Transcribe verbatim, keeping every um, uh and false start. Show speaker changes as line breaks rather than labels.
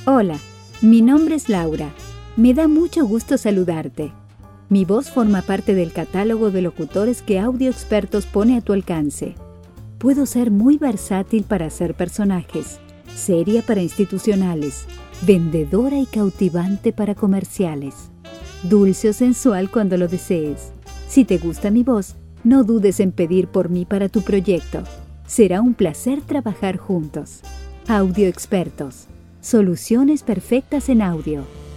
Hola, mi nombre es Laura. Me da mucho gusto saludarte. Mi voz forma parte del catálogo de locutores que Audio Expertos pone a tu alcance. Puedo ser muy versátil para hacer personajes, seria para institucionales, vendedora y cautivante para comerciales, dulce o sensual cuando lo desees. Si te gusta mi voz, no dudes en pedir por mí para tu proyecto. Será un placer trabajar juntos. Audio Expertos. Soluciones perfectas en audio.